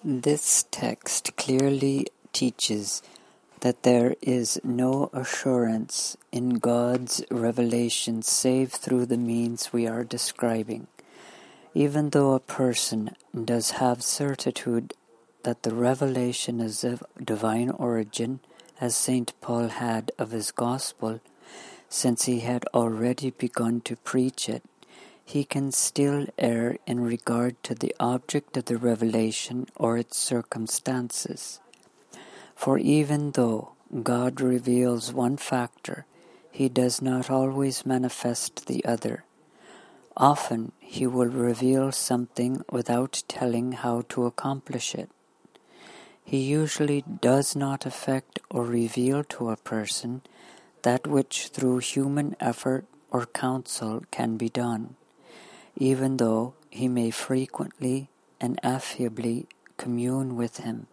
This text clearly teaches that there is no assurance in God's revelation save through the means we are describing. Even though a person does have certitude that the revelation is of divine origin, as St. Paul had of his gospel, since he had already begun to preach it, he can still err in regard to the object of the revelation or its circumstances. For even though God reveals one factor, he does not always manifest the other. Often he will reveal something without telling how to accomplish it. He usually does not affect or reveal to a person that which through human effort or counsel can be done, even though he may frequently and affably commune with him.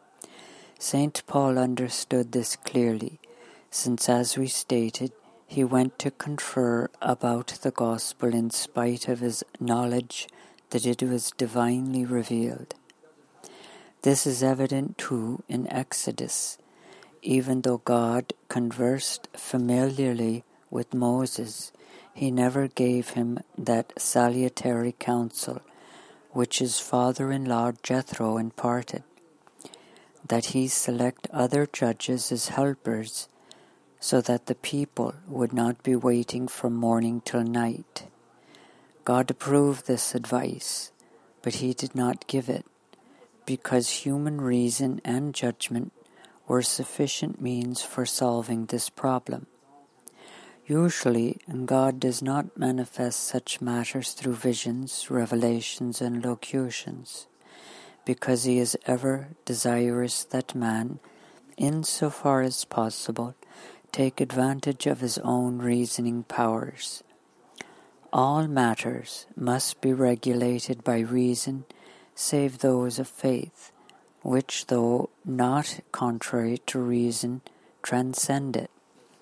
St. Paul understood this clearly, since, as we stated, he went to confer about the gospel in spite of his knowledge that it was divinely revealed. This is evident too in Exodus. Even though God conversed familiarly with Moses, he never gave him that salutary counsel which his father-in-law Jethro imparted, that he select other judges as helpers, so that the people would not be waiting from morning till night. God approved this advice, but he did not give it, because human reason and judgment were sufficient means for solving this problem. Usually, God does not manifest such matters through visions, revelations, and locutions, because he is ever desirous that man, insofar as possible, take advantage of his own reasoning powers. All matters must be regulated by reason, save those of faith, which, though not contrary to reason, transcend it.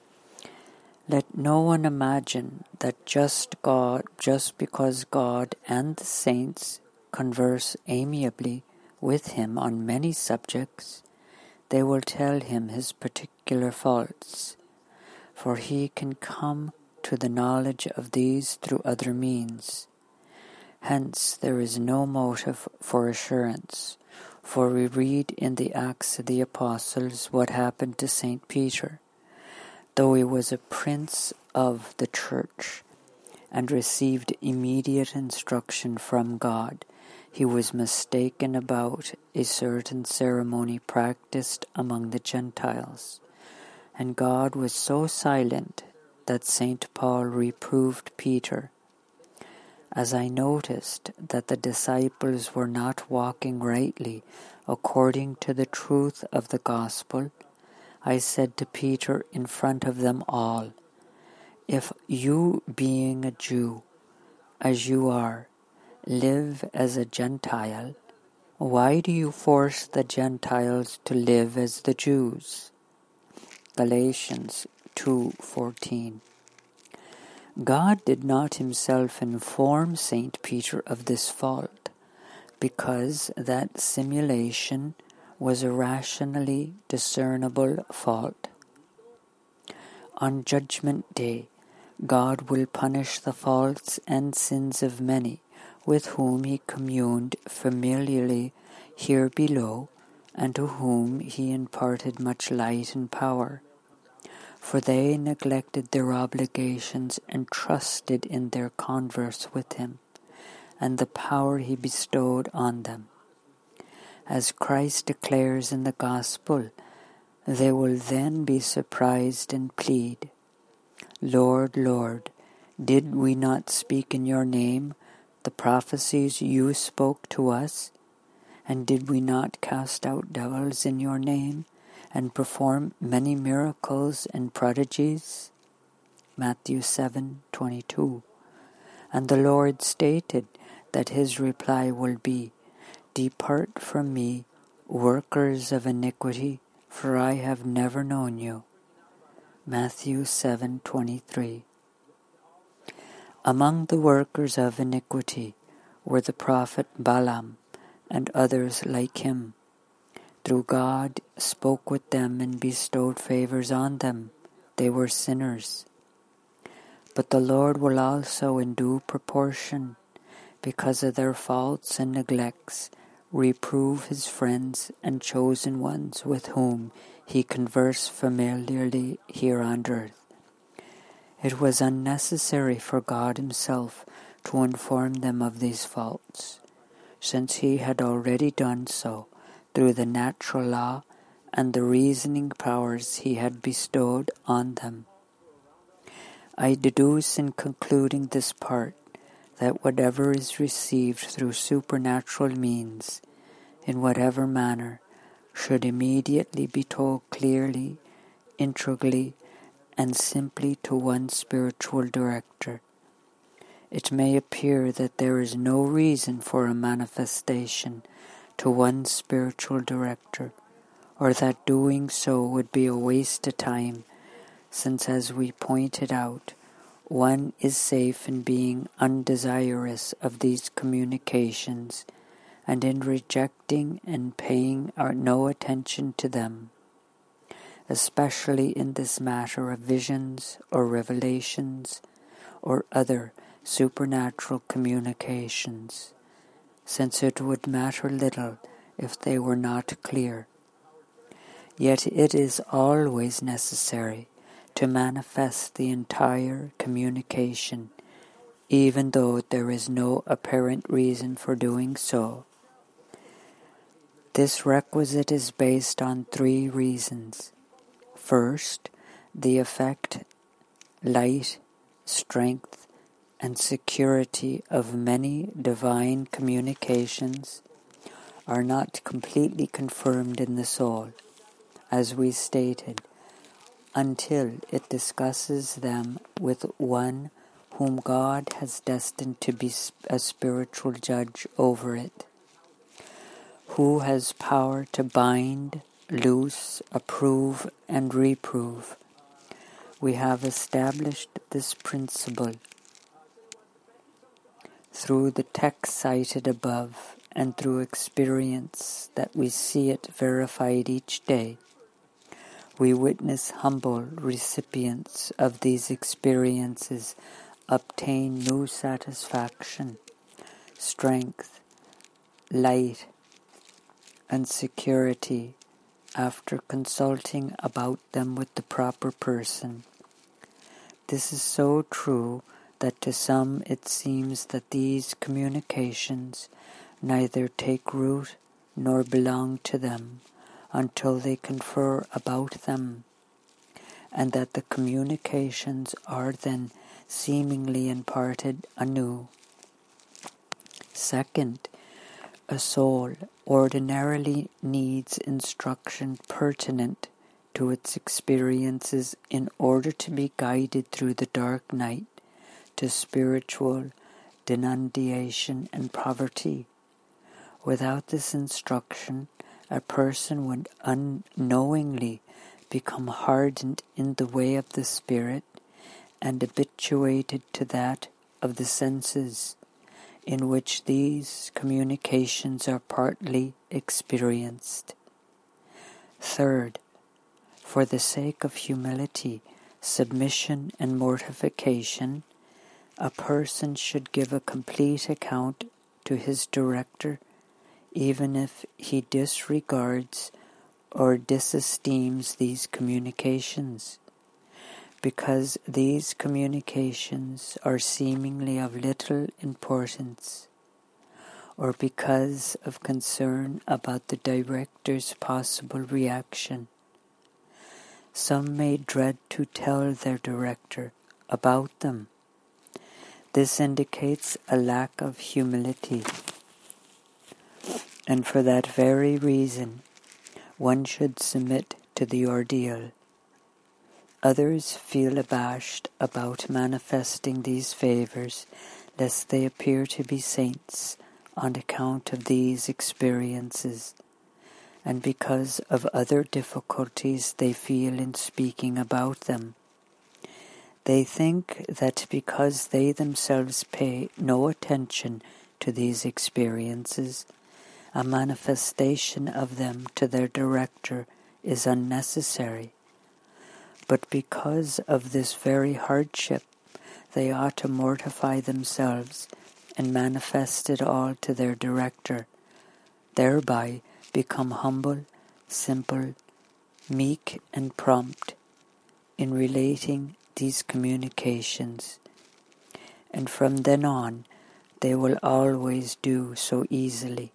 Let no one imagine that just because God and the saints converse amiably with him on many subjects, they will tell him his particular faults, for he can come to the knowledge of these through other means. Hence there is no motive for assurance, for we read in the Acts of the Apostles what happened to St. Peter. Though he was a prince of the church and received immediate instruction from God, he was mistaken about a certain ceremony practiced among the Gentiles, and God was so silent that St. Paul reproved Peter. As I noticed that the disciples were not walking rightly according to the truth of the gospel, I said to Peter in front of them all, "If you, being a Jew, as you are, live as a Gentile, why do you force the Gentiles to live as the Jews?" Galatians 2:14. God did not himself inform St. Peter of this fault, because that simulation was a rationally discernible fault. On Judgment Day, God will punish the faults and sins of many with whom he communed familiarly here below, and to whom he imparted much light and power. For they neglected their obligations and trusted in their converse with him, and the power he bestowed on them. As Christ declares in the Gospel, they will then be surprised and plead, "Lord, Lord, did we not speak in your name the prophecies you spoke to us? And did we not cast out devils in your name and perform many miracles and prodigies?" Matthew 7:22. And the Lord stated that his reply will be, "Depart from me, workers of iniquity, for I have never known you." Matthew 7:23. Among the workers of iniquity were the prophet Balaam and others like him. Through God spoke with them and bestowed favors on them. They were sinners. But the Lord will also in due proportion, because of their faults and neglects, reprove his friends and chosen ones with whom he conversed familiarly here on earth. It was unnecessary for God himself to inform them of these faults, since he had already done so through the natural law and the reasoning powers he had bestowed on them. I deduce in concluding this part that whatever is received through supernatural means, in whatever manner, should immediately be told clearly, integrally, and simply to one spiritual director. It may appear that there is no reason for a manifestation to one spiritual director, or that doing so would be a waste of time, since, as we pointed out, one is safe in being undesirous of these communications and in rejecting and paying no attention to them, especially in this matter of visions or revelations or other supernatural communications, since it would matter little if they were not clear. Yet it is always necessary to manifest the entire communication, even though there is no apparent reason for doing so. This requisite is based on 3 reasons. First, the effect, light, strength, and security of many divine communications are not completely confirmed in the soul, as we stated, until it discusses them with one whom God has destined to be a spiritual judge over it, who has power to bind, loose, approve, and reprove. We have established this principle through the text cited above and through experience that we see it verified each day. We witness humble recipients of these experiences obtain new satisfaction, strength, light, and security after consulting about them with the proper person. This is so true that to some it seems that these communications neither take root nor belong to them until they confer about them, and that the communications are then seemingly imparted anew. Second, a soul ordinarily needs instruction pertinent to its experiences in order to be guided through the dark night to spiritual denunciation and poverty. Without this instruction, a person would unknowingly become hardened in the way of the spirit and habituated to that of the senses, in which these communications are partly experienced. Third, for the sake of humility, submission, and mortification, a person should give a complete account to his director, even if he disregards or disesteems these communications, because these communications are seemingly of little importance, or because of concern about the director's possible reaction. Some may dread to tell their director about them. This indicates a lack of humility, and for that very reason, one should submit to the ordeal. Others feel abashed about manifesting these favors, lest they appear to be saints on account of these experiences, and because of other difficulties they feel in speaking about them. They think that because they themselves pay no attention to these experiences, a manifestation of them to their director is unnecessary. But because of this very hardship, they ought to mortify themselves and manifest it all to their director, thereby become humble, simple, meek, and prompt in relating these communications. And from then on, they will always do so easily.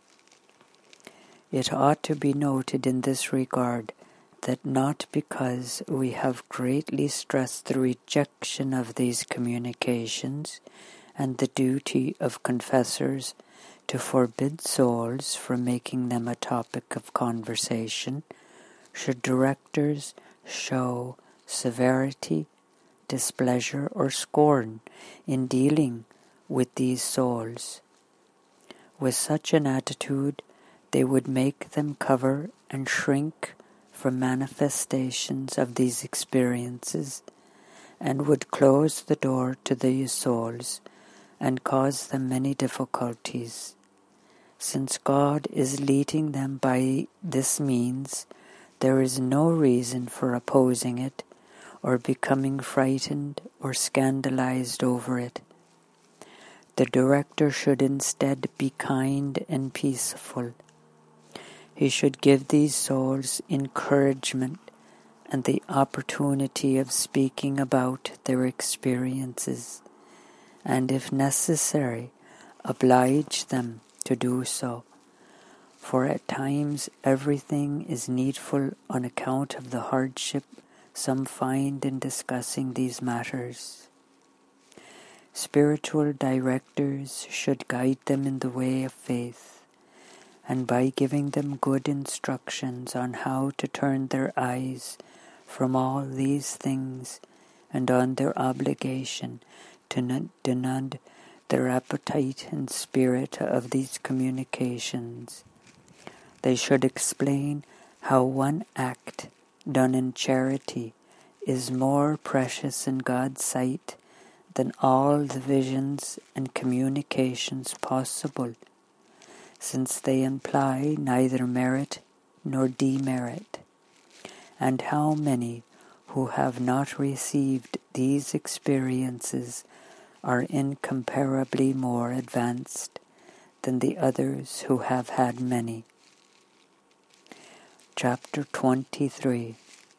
It ought to be noted in this regard that not because we have greatly stressed the rejection of these communications and the duty of confessors to forbid souls from making them a topic of conversation, should directors show severity, displeasure, or scorn in dealing with these souls. With such an attitude, they would make them cover and shrink from manifestations of these experiences, and would close the door to these souls and cause them many difficulties. Since God is leading them by this means, there is no reason for opposing it or becoming frightened or scandalized over it. The director should instead be kind and peaceful. He should give these souls encouragement and the opportunity of speaking about their experiences, and if necessary, oblige them to do so, for at times everything is needful on account of the hardship some find in discussing these matters. Spiritual directors should guide them in the way of faith, and by giving them good instructions on how to turn their eyes from all these things and on their obligation to deny their appetite and spirit of these communications. They should explain how one act done in charity is more precious in God's sight than all the visions and communications possible, since they imply neither merit nor demerit, and how many who have not received these experiences are incomparably more advanced than the others who have had many. Chapter 23,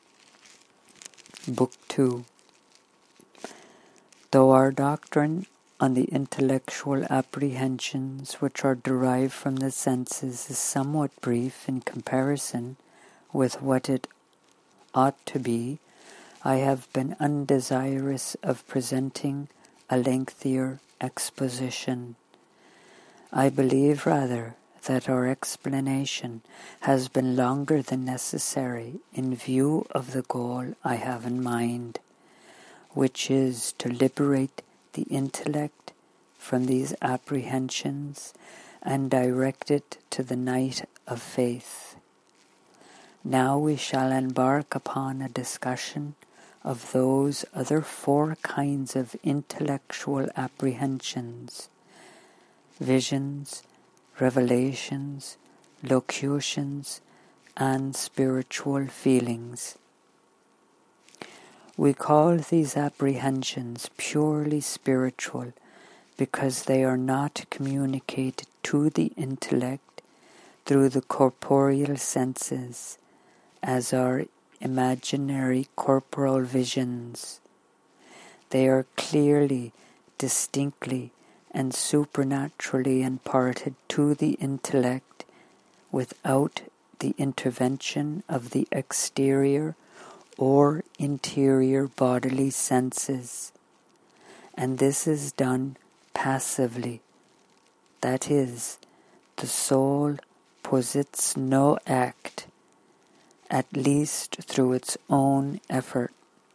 Book 2. Though our doctrine on the intellectual apprehensions which are derived from the senses is somewhat brief in comparison with what it ought to be, I have been undesirous of presenting a lengthier exposition. I believe rather that our explanation has been longer than necessary in view of the goal I have in mind, which is to liberate the intellect from these apprehensions and direct it to the night of faith. Now we shall embark upon a discussion of those other 4 kinds of intellectual apprehensions: visions, revelations, locutions, and spiritual feelings. We call these apprehensions purely spiritual because they are not communicated to the intellect through the corporeal senses, as are imaginary corporal visions. They are clearly, distinctly, and supernaturally imparted to the intellect without the intervention of the exterior or interior bodily senses, and this is done passively. That is, the soul posits no act, at least through its own effort.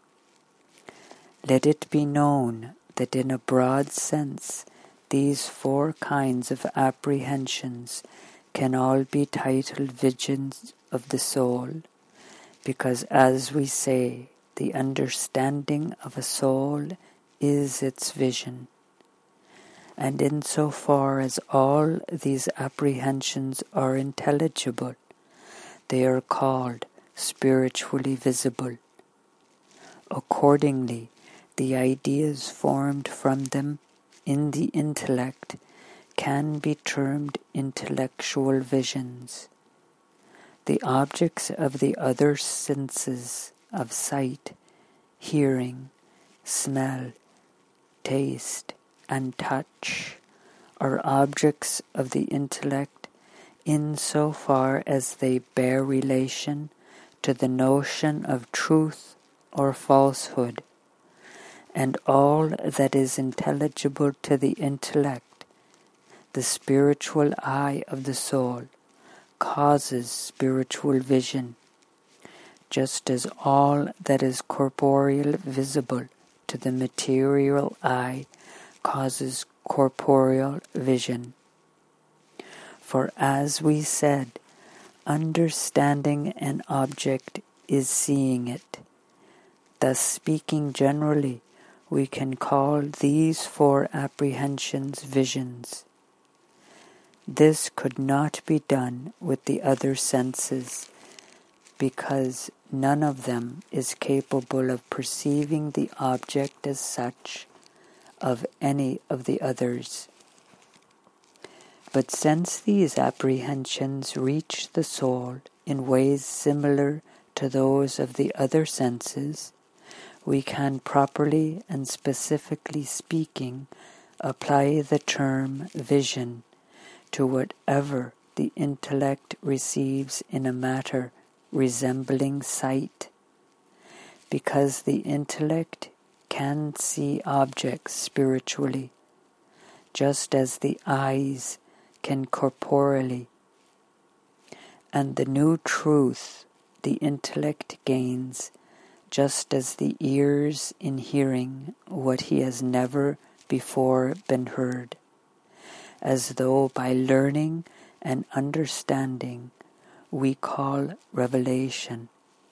Let it be known that in a broad sense these 4 kinds of apprehensions can all be titled visions of the soul, because, as we say, the understanding of a soul is its vision. and in so far as all these apprehensions are intelligible, they are called spiritually visible. Accordingly, the ideas formed from them in the intellect can be termed intellectual visions. The objects of the other senses of sight, hearing, smell, taste, and touch are objects of the intellect in so far as they bear relation to the notion of truth or falsehood, and all that is intelligible to the intellect, the spiritual eye of the soul, causes spiritual vision, just as all that is corporeal visible to the material eye causes corporeal vision. For as we said, understanding an object is seeing it. Thus, speaking generally, we can call these four apprehensions visions. This could not be done with the other senses, because none of them is capable of perceiving the object as such of any of the others. But since these apprehensions reach the soul in ways similar to those of the other senses, we can properly and specifically speaking apply the term vision to whatever the intellect receives in a matter resembling sight, because the intellect can see objects spiritually, just as the eyes can corporeally, and the new truth the intellect gains just as the ears in hearing what he has never before been heard, as though by learning and understanding we call revelation.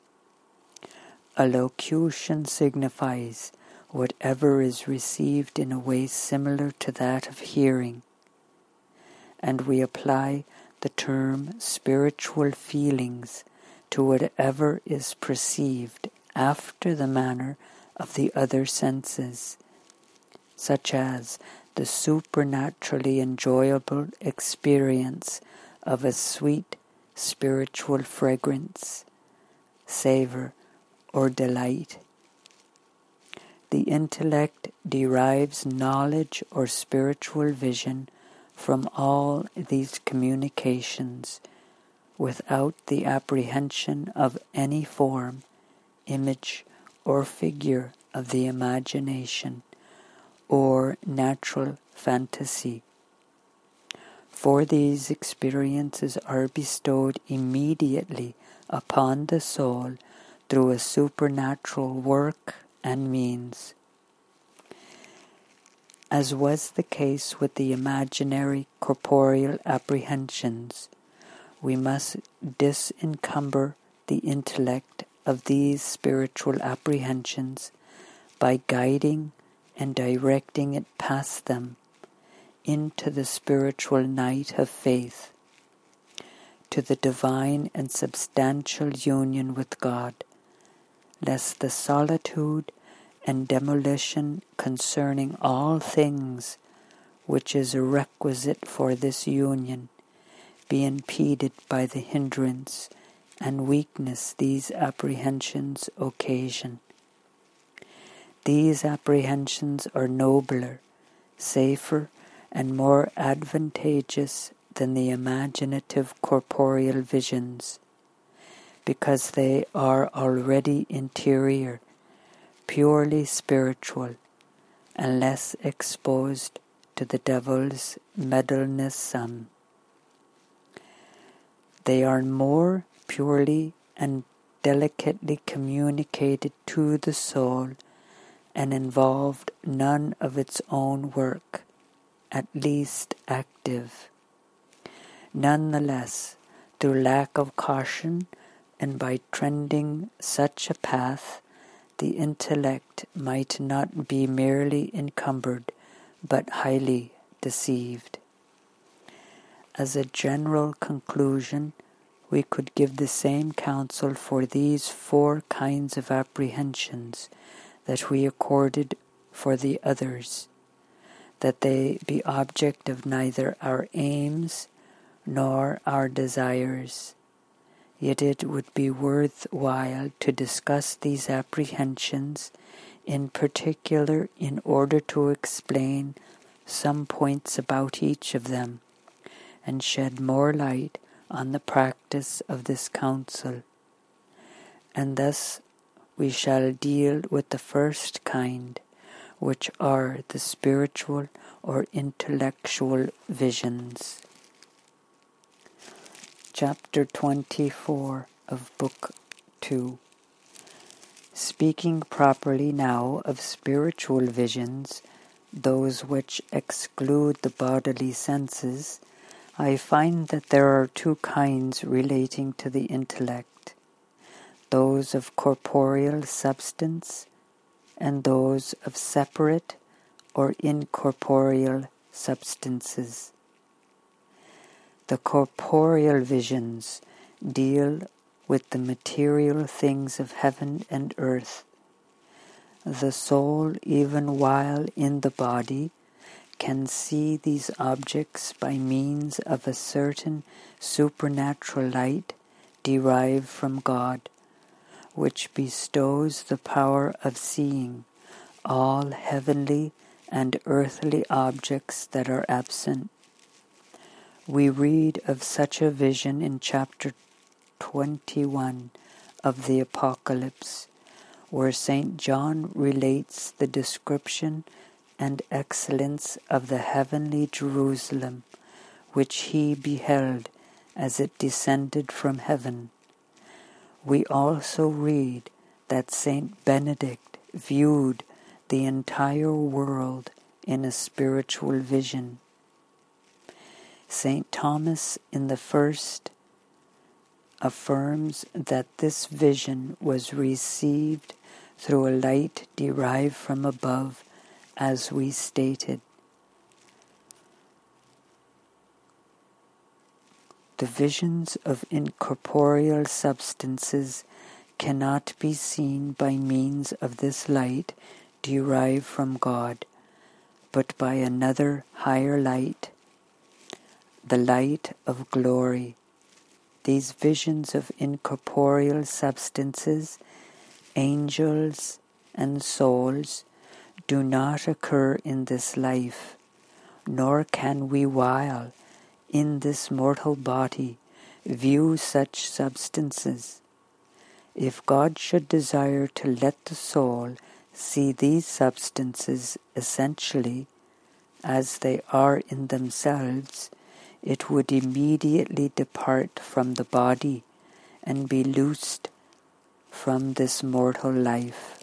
Allocution signifies whatever is received in a way similar to that of hearing, and we apply the term spiritual feelings to whatever is perceived after the manner of the other senses, such as the supernaturally enjoyable experience of a sweet spiritual fragrance, savor, or delight. The intellect derives knowledge or spiritual vision from all these communications without the apprehension of any form, image, or figure of the imagination or natural fantasy. For these experiences are bestowed immediately upon the soul through a supernatural work and means. As was the case with the imaginary corporeal apprehensions, we must disencumber the intellect of these spiritual apprehensions by guiding and directing it past them into the spiritual night of faith, to the divine and substantial union with God, lest the solitude and demolition concerning all things, which is a requisite for this union, be impeded by the hindrance and weakness these apprehensions occasion. These apprehensions are nobler, safer, and more advantageous than the imaginative corporeal visions, because they are already interior, purely spiritual, and less exposed to the devil's meddlesome. They are more purely and delicately communicated to the soul and involved none of its own work, at least active. Nonetheless, through lack of caution and by treading such a path, the intellect might not be merely encumbered, but highly deceived. As a general conclusion, we could give the same counsel for these 4 kinds of apprehensions that we accorded for the others, that they be object of neither our aims nor our desires. Yet it would be worthwhile to discuss these apprehensions in particular in order to explain some points about each of them, and shed more light on the practice of this counsel. And thus we shall deal with the first kind, which are the spiritual or intellectual visions. Chapter 24 of Book 2. Speaking properly now of spiritual visions, those which exclude the bodily senses, I find that there are 2 kinds relating to the intellect, those of corporeal substance and those of separate or incorporeal substances. The corporeal visions deal with the material things of heaven and earth. The soul, even while in the body, can see these objects by means of a certain supernatural light derived from God, which bestows the power of seeing all heavenly and earthly objects that are absent. We read of such a vision in chapter 21 of the Apocalypse, where St. John relates the description and excellence of the heavenly Jerusalem, which he beheld as it descended from heaven. We also read that St. Benedict viewed the entire world in a spiritual vision. St. Thomas in the first affirms that this vision was received through a light derived from above, as we stated. The visions of incorporeal substances cannot be seen by means of this light derived from God, but by another higher light, the light of glory. These visions of incorporeal substances, angels and souls, do not occur in this life, nor can we while in this mortal body view such substances. If God should desire to let the soul see these substances essentially as they are in themselves, it would immediately depart from the body and be loosed from this mortal life.